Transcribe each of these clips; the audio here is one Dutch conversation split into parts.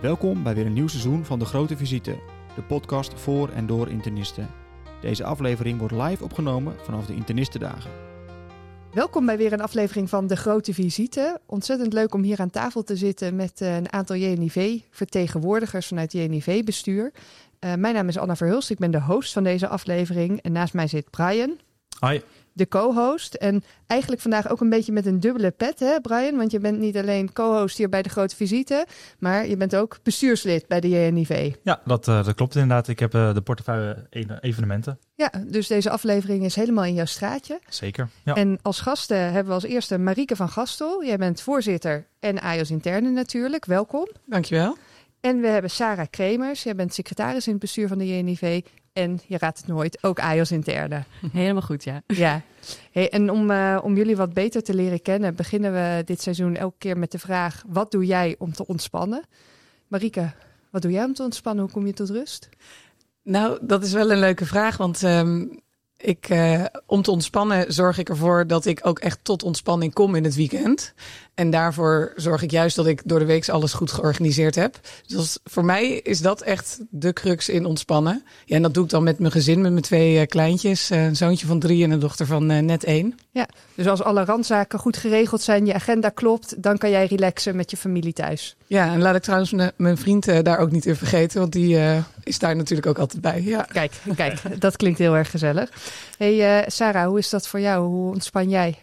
Welkom bij weer een nieuw seizoen van De Grote Visite, de podcast voor en door internisten. Deze aflevering wordt live opgenomen vanaf de Internistendagen. Welkom bij weer een aflevering van De Grote Visite. Ontzettend leuk om hier aan tafel te zitten met een aantal JNIV-vertegenwoordigers vanuit JNIV-bestuur. Mijn naam is Anna Verhulst, ik ben de host van deze aflevering en naast mij zit Brian. Hi. De co-host. En eigenlijk vandaag ook een beetje met een dubbele pet, hè Brian? Want je bent niet alleen co-host hier bij De Grote Visite, maar je bent ook bestuurslid bij de JNIV. Ja, dat klopt inderdaad. Ik heb de portefeuille evenementen. Ja, dus deze aflevering is helemaal in jouw straatje. Zeker, ja. En als gasten hebben we als eerste Marieke van Gastel. Jij bent voorzitter en AJOS Interne natuurlijk. Welkom. Dankjewel. En we hebben Sarah Kremers. Jij bent secretaris in het bestuur van de JNIV. En je raadt het nooit, ook AJOS Interne. Helemaal goed, ja. Ja. Hey, en om jullie wat beter te leren kennen, beginnen we dit seizoen elke keer met de vraag: wat doe jij om te ontspannen? Marieke, wat doe jij om te ontspannen? Hoe kom je tot rust? Nou, dat is wel een leuke vraag, want om te ontspannen zorg ik ervoor dat ik ook echt tot ontspanning kom in het weekend. En daarvoor zorg ik juist dat ik door de week alles goed georganiseerd heb. Dus voor mij is dat echt de crux in ontspannen. Ja, en dat doe ik dan met mijn gezin, met mijn 2 kleintjes. Een zoontje van 3 en een dochter van net 1. Ja, dus als alle randzaken goed geregeld zijn, je agenda klopt, dan kan jij relaxen met je familie thuis. Ja, en laat ik trouwens mijn vriend daar ook niet in vergeten, want die is daar natuurlijk ook altijd bij. Ja. Kijk, dat klinkt heel erg gezellig. Hey Sarah, hoe is dat voor jou? Hoe ontspan jij?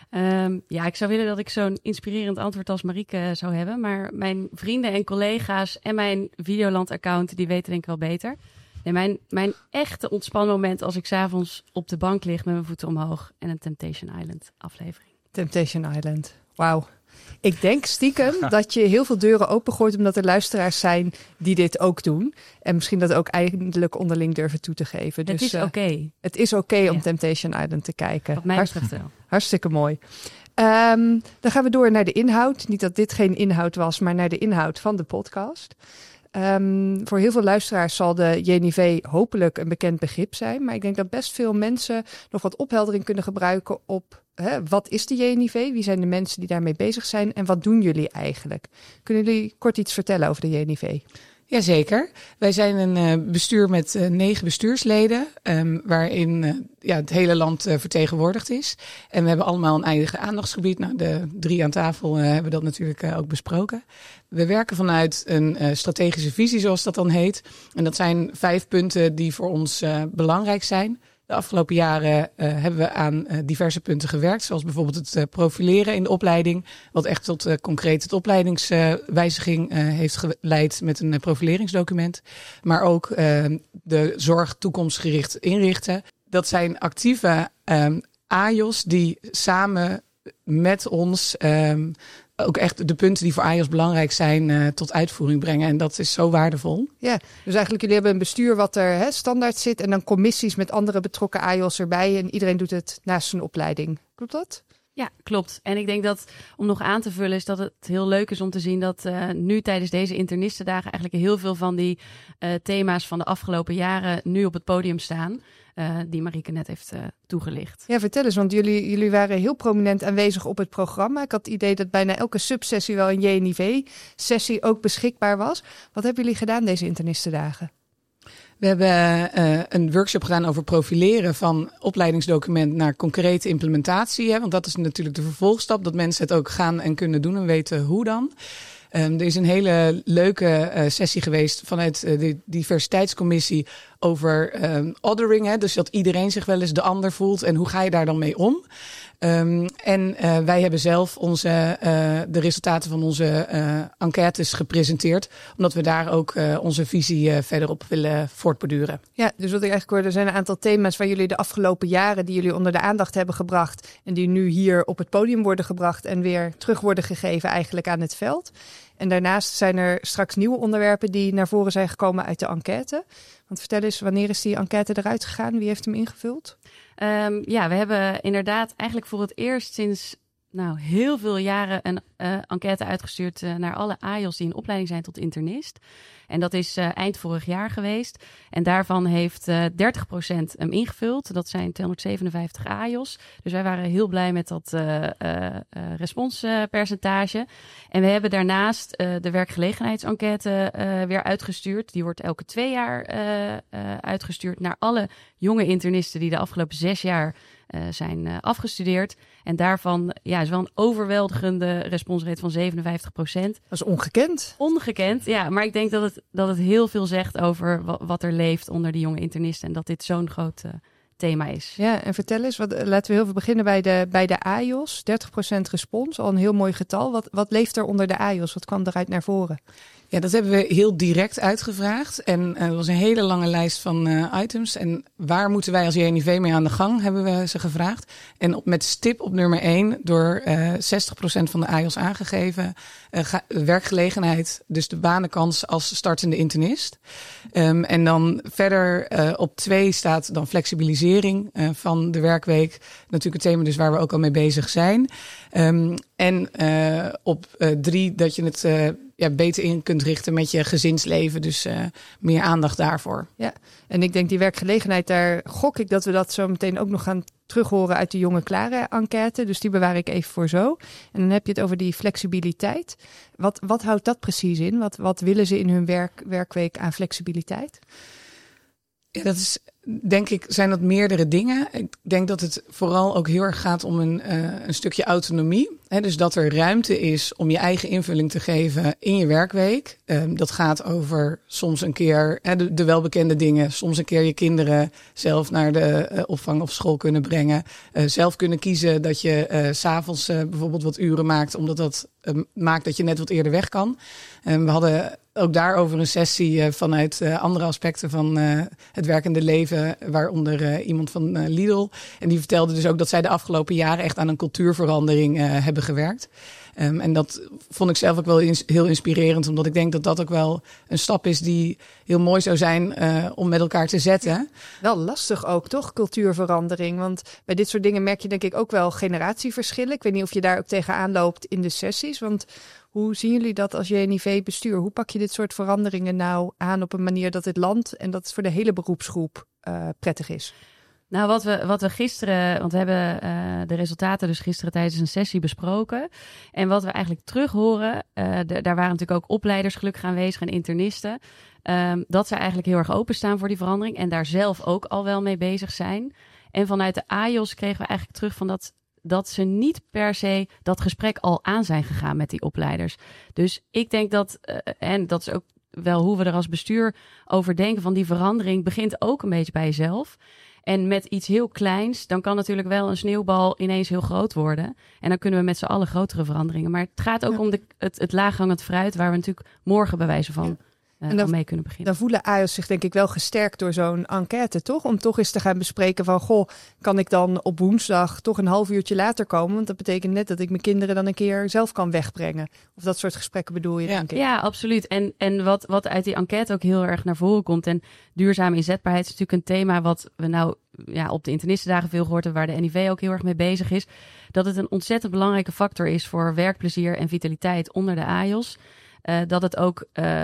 Ik zou willen dat ik zo'n inspirerend antwoord als Marieke zou hebben. Maar mijn vrienden en collega's en mijn Videoland-account, die weten denk ik wel beter. Nee, mijn echte ontspanmoment als ik 's avonds op de bank lig met mijn voeten omhoog en een Temptation Island aflevering. Temptation Island, wauw. Ik denk stiekem dat je heel veel deuren opengooit omdat er luisteraars zijn die dit ook doen. En misschien dat ook eindelijk onderling durven toe te geven. Het dus, is oké. Het is oké om Temptation Island te kijken. Wat mij betreft wel. Hartstikke mooi. Dan gaan we door naar de inhoud. Niet dat dit geen inhoud was, maar naar de inhoud van de podcast. Voor heel veel luisteraars zal de JNIV hopelijk een bekend begrip zijn. Maar ik denk dat best veel mensen nog wat opheldering kunnen gebruiken op wat is de JNIV? Wie zijn de mensen die daarmee bezig zijn? En wat doen jullie eigenlijk? Kunnen jullie kort iets vertellen over de JNIV? Jazeker. Wij zijn een bestuur met 9 bestuursleden, waarin het hele land vertegenwoordigd is. En we hebben allemaal een eigen aandachtsgebied. Nou, de 3 aan tafel hebben dat natuurlijk ook besproken. We werken vanuit een strategische visie, zoals dat dan heet. En dat zijn 5 punten die voor ons belangrijk zijn. De afgelopen jaren hebben we aan diverse punten gewerkt. Zoals bijvoorbeeld het profileren in de opleiding. Wat echt tot concreet het opleidingswijziging heeft geleid met een profileringsdocument. Maar ook de zorg toekomstgericht inrichten. Dat zijn actieve AJOS die samen met ons ook echt de punten die voor AJOS belangrijk zijn tot uitvoering brengen. En dat is zo waardevol. Ja, dus eigenlijk jullie hebben een bestuur wat er standaard zit en dan commissies met andere betrokken AJOS erbij en iedereen doet het naast zijn opleiding. Klopt dat? Ja, klopt. En ik denk dat, om nog aan te vullen, is dat het heel leuk is om te zien dat nu tijdens deze internistendagen eigenlijk heel veel van die thema's van de afgelopen jaren nu op het podium staan. Die Marieke net heeft toegelicht. Ja, vertel eens, want jullie waren heel prominent aanwezig op het programma. Ik had het idee dat bijna elke subsessie wel een JNIV-sessie ook beschikbaar was. Wat hebben jullie gedaan deze internistendagen? We hebben een workshop gedaan over profileren van opleidingsdocument naar concrete implementatie. Hè? Want dat is natuurlijk de vervolgstap, dat mensen het ook gaan en kunnen doen en weten hoe dan. Er is een hele leuke sessie geweest vanuit de diversiteitscommissie over othering. Hè? Dus dat iedereen zich wel eens de ander voelt en hoe ga je daar dan mee om? Wij hebben zelf de resultaten van onze enquêtes gepresenteerd. Omdat we daar ook onze visie verder op willen voortborduren. Ja, dus wat ik eigenlijk hoorde, er zijn een aantal thema's waar jullie de afgelopen jaren die jullie onder de aandacht hebben gebracht. En die nu hier op het podium worden gebracht en weer terug worden gegeven eigenlijk aan het veld. En daarnaast zijn er straks nieuwe onderwerpen die naar voren zijn gekomen uit de enquête. Want vertel eens, wanneer is die enquête eruit gegaan? Wie heeft hem ingevuld? We hebben inderdaad eigenlijk voor het eerst sinds heel veel jaren een enquête uitgestuurd naar alle AJOS die in opleiding zijn tot internist. En dat is eind vorig jaar geweest. En daarvan heeft 30% hem ingevuld. Dat zijn 257 AJOS. Dus wij waren heel blij met dat responspercentage. En we hebben daarnaast de werkgelegenheidsenquête weer uitgestuurd. Die wordt elke 2 jaar uitgestuurd naar alle jonge internisten die de afgelopen 6 jaar zijn afgestudeerd. En daarvan is wel een overweldigende responsrate van 57%. Dat is ongekend. Ongekend, ja. Maar ik denk dat het heel veel zegt over wat er leeft onder die jonge internisten. En dat dit zo'n groot thema is. Ja, en vertel eens, laten we heel veel beginnen bij de AJOS. 30% respons, al een heel mooi getal. Wat leeft er onder de AJOS? Wat kwam eruit naar voren? Ja, dat hebben we heel direct uitgevraagd. En er was een hele lange lijst van items. En waar moeten wij als JNIV mee aan de gang, hebben we ze gevraagd. En met stip op nummer 1, door 60% van de AJOS aangegeven, werkgelegenheid, dus de banenkans als startende internist. En dan verder op 2 staat dan flexibilisering van de werkweek. Natuurlijk het thema dus waar we ook al mee bezig zijn. En op 3 dat je het beter in kunt richten met je gezinsleven. Dus meer aandacht daarvoor. Ja, en ik denk die werkgelegenheid, daar gok ik dat we dat zo meteen ook nog gaan terughoren uit de Jonge Klare-enquête. Dus die bewaar ik even voor zo. En dan heb je het over die flexibiliteit. Wat houdt dat precies in? Wat willen ze in hun werkweek aan flexibiliteit? Ja, dat is, denk ik, zijn dat meerdere dingen. Ik denk dat het vooral ook heel erg gaat om een stukje autonomie. Dus dat er ruimte is om je eigen invulling te geven in je werkweek. Dat gaat over soms een keer de welbekende dingen. Soms een keer je kinderen zelf naar de opvang of school kunnen brengen. Zelf kunnen kiezen dat je 's avonds bijvoorbeeld wat uren maakt. Omdat dat maakt dat je net wat eerder weg kan. We hadden ook daarover een sessie vanuit andere aspecten van het werkende leven. Waaronder iemand van Lidl. En die vertelde dus ook dat zij de afgelopen jaren echt aan een cultuurverandering hebben gewerkt. En dat vond ik zelf ook wel heel inspirerend. Omdat ik denk dat dat ook wel een stap is die heel mooi zou zijn om met elkaar te zetten. Wel lastig ook, toch? Cultuurverandering. Want bij dit soort dingen merk je denk ik ook wel generatieverschillen. Ik weet niet of je daar ook tegenaan loopt in de sessies. Want hoe zien jullie dat als JNIV-bestuur? Hoe pak je dit soort veranderingen nou aan op een manier dat het landt en dat het voor de hele beroepsgroep prettig is? Nou, wat we gisteren, want we hebben de resultaten dus gisteren tijdens een sessie besproken. En wat we eigenlijk terug horen, daar waren natuurlijk ook opleiders gelukkig aanwezig en internisten. Dat ze eigenlijk heel erg openstaan voor die verandering en daar zelf ook al wel mee bezig zijn. En vanuit de AJOS kregen we eigenlijk terug van dat ze niet per se dat gesprek al aan zijn gegaan met die opleiders. Dus ik denk dat, en dat is ook wel hoe we er als bestuur over denken, van die verandering begint ook een beetje bij jezelf. En met iets heel kleins, dan kan natuurlijk wel een sneeuwbal ineens heel groot worden. En dan kunnen we met z'n allen grotere veranderingen. Maar het gaat ook om het laaghangend fruit, waar we natuurlijk morgen bij wijze van al mee kunnen beginnen. Dan voelen AJOS zich denk ik wel gesterkt door zo'n enquête, toch? Om toch eens te gaan bespreken van, kan ik dan op woensdag toch een half uurtje later komen? Want dat betekent net dat ik mijn kinderen dan een keer zelf kan wegbrengen. Of dat soort gesprekken bedoel je, denk ik? Ja, absoluut. En wat uit die enquête ook heel erg naar voren komt. En duurzame inzetbaarheid is natuurlijk een thema wat we op de internistendagen veel gehoord hebben, waar de NIV ook heel erg mee bezig is. Dat het een ontzettend belangrijke factor is voor werkplezier en vitaliteit onder de AJOS. Dat het ook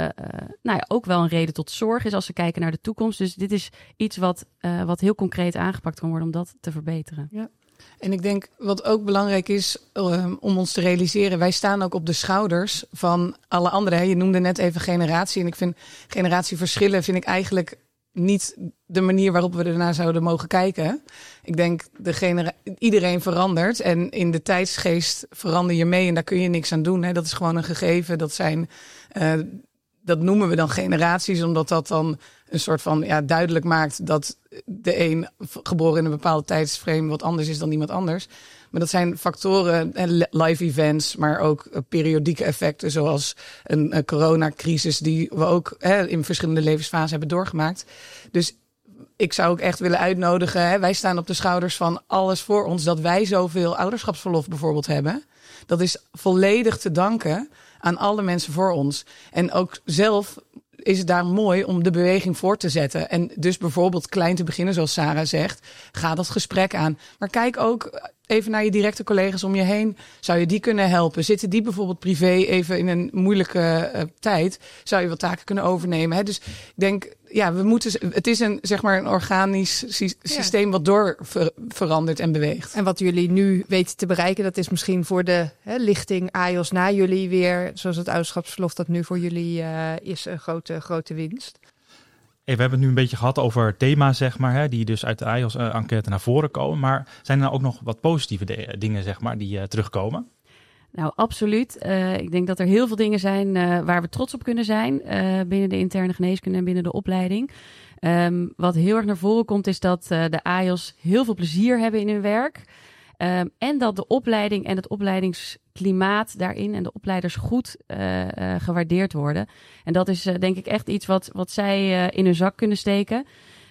wel een reden tot zorg is als we kijken naar de toekomst. Dus dit is iets wat heel concreet aangepakt kan worden om dat te verbeteren. Ja. En ik denk wat ook belangrijk is om ons te realiseren, wij staan ook op de schouders van alle anderen. Je noemde net even generatie. En ik vind generatieverschillen eigenlijk niet de manier waarop we ernaar zouden mogen kijken. Ik denk, iedereen verandert. En in de tijdsgeest verander je mee en daar kun je niks aan doen. Hè. Dat is gewoon een gegeven. Dat noemen we dan generaties, omdat dat dan een soort van duidelijk maakt dat de een geboren in een bepaalde tijdsframe wat anders is dan iemand anders. Maar dat zijn factoren, live events, maar ook periodieke effecten, zoals een coronacrisis die we ook in verschillende levensfasen hebben doorgemaakt. Dus ik zou ook echt willen uitnodigen, wij staan op de schouders van alles voor ons, dat wij zoveel ouderschapsverlof bijvoorbeeld hebben. Dat is volledig te danken aan alle mensen voor ons. En ook zelf is het daar mooi om de beweging voort te zetten. En dus bijvoorbeeld klein te beginnen, zoals Sarah zegt. Ga dat gesprek aan. Maar kijk ook even naar je directe collega's om je heen. Zou je die kunnen helpen? Zitten die bijvoorbeeld privé even in een moeilijke tijd? Zou je wat taken kunnen overnemen? Hè? Dus ik denk, het is een organisch systeem wat verandert en beweegt. En wat jullie nu weten te bereiken, dat is misschien voor de lichting AIOS na jullie weer, zoals het ouderschapsverlof dat nu voor jullie is, een grote winst. Hey, we hebben het nu een beetje gehad over thema's, zeg maar, hè, die dus uit de AIOS-enquête naar voren komen. Maar zijn er nou ook nog wat positieve dingen, zeg maar, die terugkomen? Nou, absoluut. Ik denk dat er heel veel dingen zijn waar we trots op kunnen zijn binnen de interne geneeskunde en binnen de opleiding. Wat heel erg naar voren komt is dat de AIOS heel veel plezier hebben in hun werk. En dat de opleiding en het opleidingsklimaat daarin en de opleiders goed gewaardeerd worden. En dat is denk ik echt iets wat zij in hun zak kunnen steken.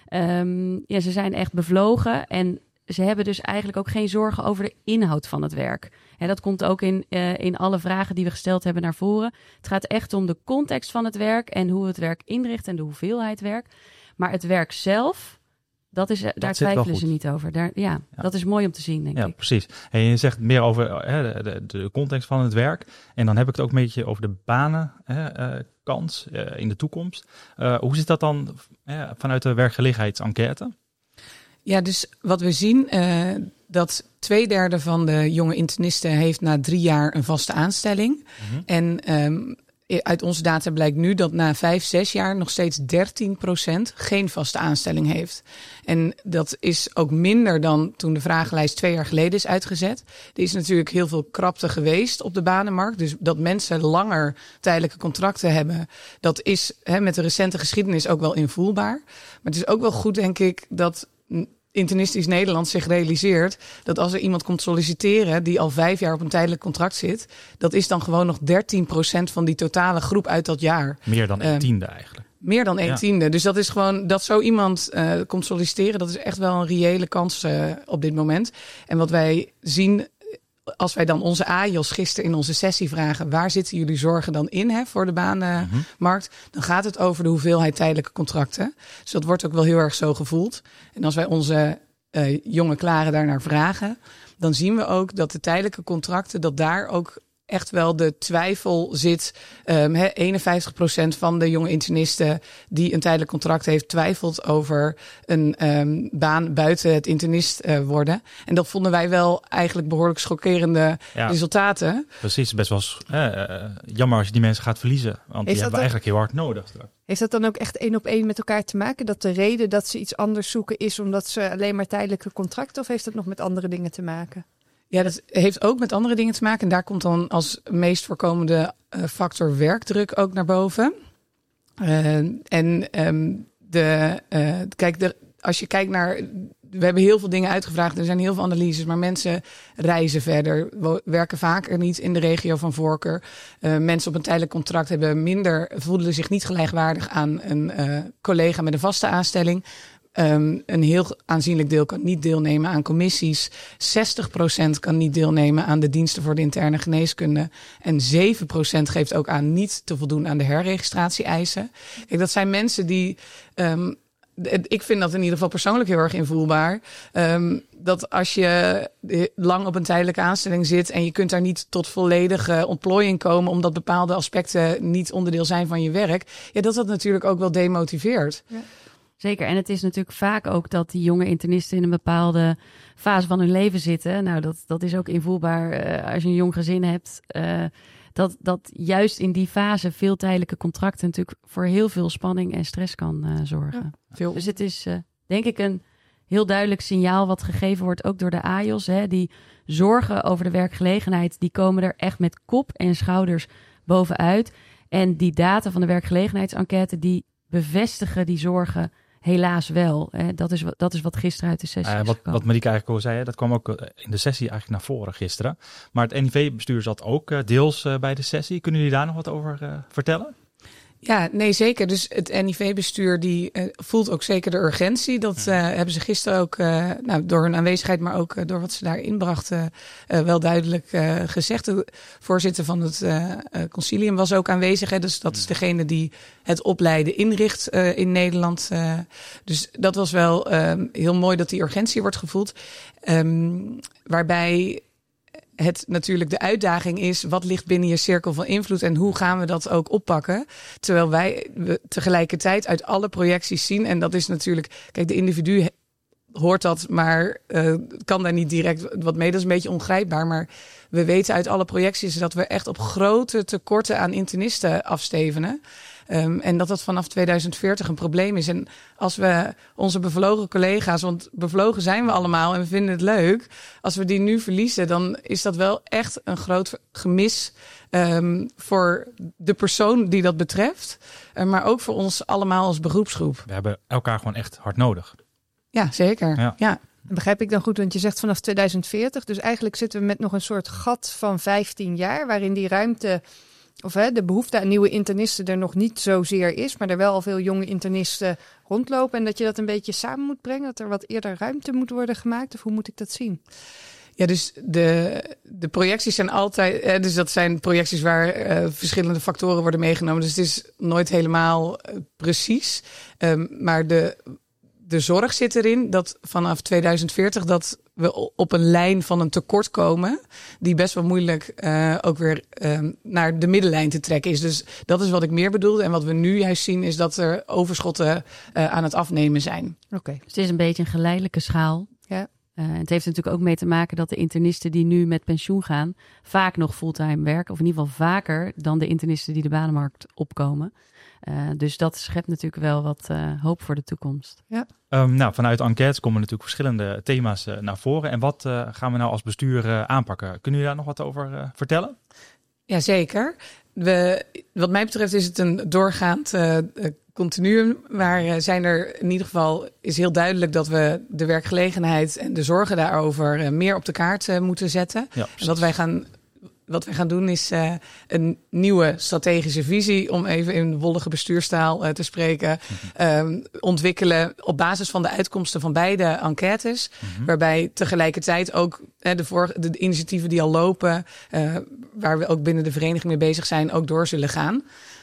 Ze zijn echt bevlogen en ze hebben dus eigenlijk ook geen zorgen over de inhoud van het werk. En dat komt ook in alle vragen die we gesteld hebben naar voren. Het gaat echt om de context van het werk en hoe we het werk inrichten en de hoeveelheid werk. Maar het werk zelf, daar twijfelen ze niet over. Dat is mooi om te zien, denk ik. Ja, precies. En je zegt meer over de context van het werk. En dan heb ik het ook een beetje over de banenkans in de toekomst. Hoe zit dat dan vanuit de werkgelegenheidsenquête? Ja, dus wat we zien, dat 2/3 van de jonge internisten heeft na 3 jaar een vaste aanstelling. Mm-hmm. En uit onze data blijkt nu dat na 5-6 jaar nog steeds 13% geen vaste aanstelling heeft. En dat is ook minder dan toen de vragenlijst 2 jaar geleden is uitgezet. Er is natuurlijk heel veel krapte geweest op de banenmarkt. Dus dat mensen langer tijdelijke contracten hebben, dat is met de recente geschiedenis ook wel invoelbaar. Maar het is ook wel goed, denk ik, dat Internistisch Nederland zich realiseert dat als er iemand komt solliciteren die al 5 jaar op een tijdelijk contract zit, dat is dan gewoon nog 13% van die totale groep uit dat jaar. Meer dan 1/10 eigenlijk. Meer dan 1/10. Dus dat is gewoon, dat zo iemand komt solliciteren, dat is echt wel een reële kans op dit moment. En wat wij zien, als wij dan onze AIOS gisteren in onze sessie vragen, waar zitten jullie zorgen dan in voor de banenmarkt? Dan gaat het over de hoeveelheid tijdelijke contracten. Dus dat wordt ook wel heel erg zo gevoeld. En als wij onze jonge klaren daarnaar vragen, dan zien we ook dat de tijdelijke contracten, dat daar ook echt wel de twijfel zit. 51% van de jonge internisten die een tijdelijk contract heeft, twijfelt over een baan buiten het internist worden. En dat vonden wij wel eigenlijk behoorlijk schokkerende resultaten. Precies, best wel jammer als je die mensen gaat verliezen. Want die hebben we eigenlijk heel hard nodig. Heeft dat dan ook echt 1 op 1 met elkaar te maken? Dat de reden dat ze iets anders zoeken is omdat ze alleen maar tijdelijke contracten, of heeft dat nog met andere dingen te maken? Ja, dat heeft ook met andere dingen te maken. En daar komt dan als meest voorkomende factor werkdruk ook naar boven. Als je kijkt naar, we hebben heel veel dingen uitgevraagd. Er zijn heel veel analyses, maar mensen reizen verder. Werken vaker niet in de regio van voorkeur. Mensen op een tijdelijk contract voelen zich niet gelijkwaardig aan een collega met een vaste aanstelling. Een heel aanzienlijk deel kan niet deelnemen aan commissies. 60% kan niet deelnemen aan de diensten voor de interne geneeskunde. En 7% geeft ook aan niet te voldoen aan de herregistratie-eisen. Kijk, dat zijn mensen die ik vind dat in ieder geval persoonlijk heel erg invoelbaar. Dat als je lang op een tijdelijke aanstelling zit en je kunt daar niet tot volledige ontplooiing komen omdat bepaalde aspecten niet onderdeel zijn van je werk, dat natuurlijk ook wel demotiveert. Ja. Zeker, en het is natuurlijk vaak ook dat die jonge internisten in een bepaalde fase van hun leven zitten. Nou, dat is ook invoelbaar als je een jong gezin hebt. Dat juist in die fase veel tijdelijke contracten natuurlijk voor heel veel spanning en stress kan zorgen. Ja, dus het is denk ik een heel duidelijk signaal wat gegeven wordt ook door de AIOS. Die zorgen over de werkgelegenheid, die komen er echt met kop en schouders bovenuit. En die data van de werkgelegenheidsenquête, die bevestigen die zorgen helaas wel. Dat is wat gisteren uit de sessie is gekomen. Wat Marieke eigenlijk al zei, dat kwam ook in de sessie eigenlijk naar voren gisteren. Maar het NIV-bestuur zat ook deels bij de sessie. Kunnen jullie daar nog wat over vertellen? Ja, nee, zeker. Dus het NIV-bestuur die voelt ook zeker de urgentie. Dat hebben ze gisteren ook door hun aanwezigheid, maar ook door wat ze daar inbrachten, wel duidelijk gezegd. De voorzitter van het concilium was ook aanwezig. Hè, dus dat is degene die het opleiden inricht in Nederland. Dus dat was wel heel mooi dat die urgentie wordt gevoeld. Waarbij het natuurlijk de uitdaging is, wat ligt binnen je cirkel van invloed en hoe gaan we dat ook oppakken? Terwijl we tegelijkertijd uit alle projecties zien, en dat is natuurlijk, kijk, de individu hoort dat, maar kan daar niet direct wat mee. Dat is een beetje ongrijpbaar, maar we weten uit alle projecties dat we echt op grote tekorten aan internisten afstevenen. En dat vanaf 2040 een probleem is. En als we onze bevlogen collega's, want bevlogen zijn we allemaal en we vinden het leuk, als we die nu verliezen, dan is dat wel echt een groot gemis voor de persoon die dat betreft, maar ook voor ons allemaal als beroepsgroep. We hebben elkaar gewoon echt hard nodig. Ja, zeker. Ja. Begrijp ik dan goed, want je zegt vanaf 2040, dus eigenlijk zitten we met nog een soort gat van 15 jaar, waarin die ruimte, of de behoefte aan nieuwe internisten er nog niet zozeer is, maar er wel al veel jonge internisten rondlopen en dat je dat een beetje samen moet brengen, dat er wat eerder ruimte moet worden gemaakt, of hoe moet ik dat zien? Ja, dus de projecties zijn altijd, dus dat zijn projecties waar verschillende factoren worden meegenomen, dus het is nooit helemaal precies, maar de zorg zit erin dat vanaf 2040 dat we op een lijn van een tekort komen, die best wel moeilijk ook weer naar de middenlijn te trekken is. Dus dat is wat ik meer bedoelde. En wat we nu juist zien is dat er overschotten aan het afnemen zijn. Oké. Dus het is een beetje een geleidelijke schaal. Ja. Het heeft natuurlijk ook mee te maken dat de internisten die nu met pensioen gaan, vaak nog fulltime werken. Of in ieder geval vaker dan de internisten die de banenmarkt opkomen. Dus dat schept natuurlijk wel wat hoop voor de toekomst. Ja. Vanuit enquêtes komen natuurlijk verschillende thema's naar voren. En wat gaan we nou als bestuur aanpakken? Kunnen jullie daar nog wat over vertellen? Jazeker. Wat mij betreft is het een doorgaand continuum. Maar zijn er in ieder geval is heel duidelijk dat we de werkgelegenheid en de zorgen daarover meer op de kaart moeten zetten. Ja, en wat wij gaan doen is een nieuwe strategische visie, om even in wollige bestuurstaal te spreken, ontwikkelen op basis van de uitkomsten van beide enquêtes, waarbij tegelijkertijd ook de initiatieven die al lopen, waar we ook binnen de vereniging mee bezig zijn, ook door zullen gaan.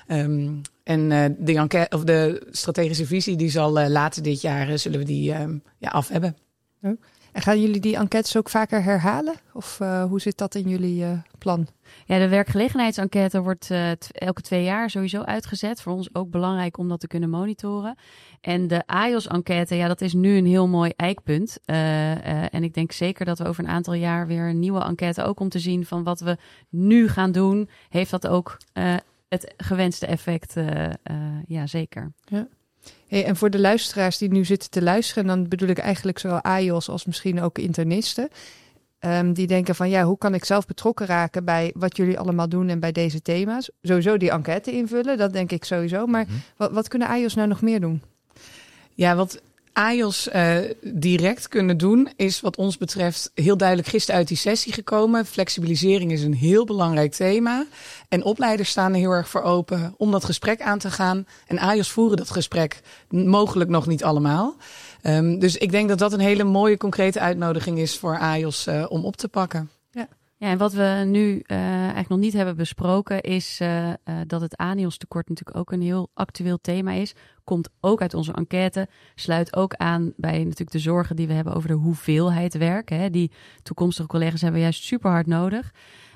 De strategische visie die zal later dit jaar zullen we die af hebben. Ja. En gaan jullie die enquêtes ook vaker herhalen? Of hoe zit dat in jullie plan? Ja, de werkgelegenheidsenquête wordt elke 2 jaar sowieso uitgezet. Voor ons ook belangrijk om dat te kunnen monitoren. En de AIOS-enquête, ja, dat is nu een heel mooi eikpunt. En ik denk zeker dat we over een aantal jaar weer een nieuwe enquête, ook om te zien van wat we nu gaan doen, heeft dat ook het gewenste effect. Ja, zeker. Ja. Hey, en voor de luisteraars die nu zitten te luisteren, dan bedoel ik eigenlijk zowel AIOS als misschien ook internisten, die denken van ja, hoe kan ik zelf betrokken raken bij wat jullie allemaal doen en bij deze thema's? Sowieso die enquête invullen, dat denk ik sowieso. Maar wat kunnen AIOS nou nog meer doen? Ja, wat AIOS direct kunnen doen is wat ons betreft heel duidelijk gisteren uit die sessie gekomen. Flexibilisering is een heel belangrijk thema. En opleiders staan er heel erg voor open om dat gesprek aan te gaan. En AIOS voeren dat gesprek mogelijk nog niet allemaal. Dus ik denk dat dat een hele mooie concrete uitnodiging is voor AIOS om op te pakken. Ja, en wat we nu eigenlijk nog niet hebben besproken is dat het ANIOS-tekort natuurlijk ook een heel actueel thema is. Komt ook uit onze enquête, sluit ook aan bij natuurlijk de zorgen die we hebben over de hoeveelheid werk. Hè. Die toekomstige collega's hebben we juist super hard nodig.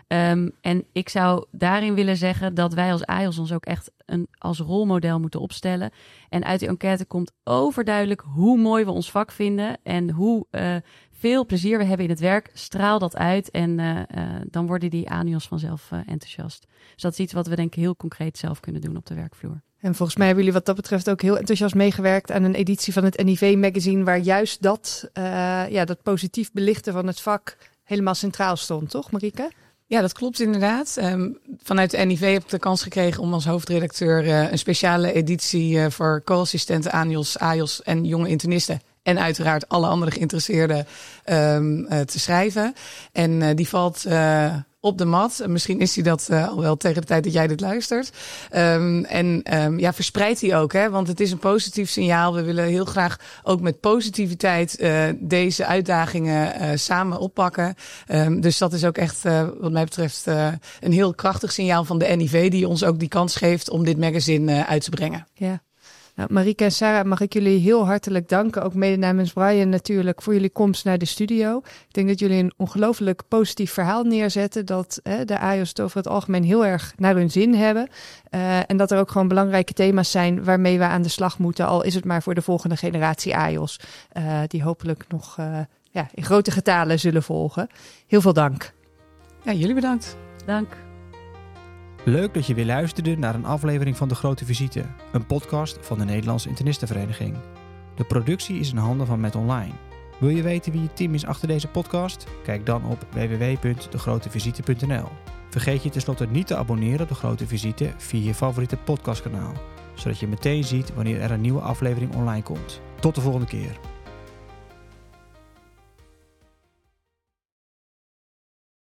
En ik zou daarin willen zeggen dat wij als AIOS ons ook echt als rolmodel moeten opstellen. En uit die enquête komt overduidelijk hoe mooi we ons vak vinden en hoe veel plezier we hebben in het werk. Straal dat uit en dan worden die ANIOS vanzelf enthousiast. Dus dat is iets wat we denk ik heel concreet zelf kunnen doen op de werkvloer. En volgens mij hebben jullie wat dat betreft ook heel enthousiast meegewerkt aan een editie van het NIV-magazine, waar juist dat positief belichten van het vak helemaal centraal stond, toch Marieke? Ja, dat klopt inderdaad. Vanuit de NIV heb ik de kans gekregen om als hoofdredacteur een speciale editie voor co-assistenten, AIOS en jonge internisten en uiteraard alle andere geïnteresseerden te schrijven. En die valt op de mat. Misschien is hij dat al wel tegen de tijd dat jij dit luistert. Verspreid die ook, hè? Want het is een positief signaal. We willen heel graag ook met positiviteit deze uitdagingen samen oppakken. Dus dat is ook echt, wat mij betreft, een heel krachtig signaal van de NIV, die ons ook die kans geeft om dit magazine uit te brengen. Ja. Nou, Marieke en Sarah, mag ik jullie heel hartelijk danken. Ook mede namens Brian natuurlijk voor jullie komst naar de studio. Ik denk dat jullie een ongelooflijk positief verhaal neerzetten. Dat de AIOS het over het algemeen heel erg naar hun zin hebben. En dat er ook gewoon belangrijke thema's zijn waarmee we aan de slag moeten. Al is het maar voor de volgende generatie AIOS. Die hopelijk nog in grote getalen zullen volgen. Heel veel dank. Ja, jullie bedankt. Dank. Leuk dat je weer luisterde naar een aflevering van De Grote Visite, een podcast van de Nederlandse Internistenvereniging. De productie is in handen van Met Online. Wil je weten wie het team is achter deze podcast? Kijk dan op www.degrotevisite.nl. Vergeet je tenslotte niet te abonneren op De Grote Visite via je favoriete podcastkanaal, zodat je meteen ziet wanneer er een nieuwe aflevering online komt. Tot de volgende keer.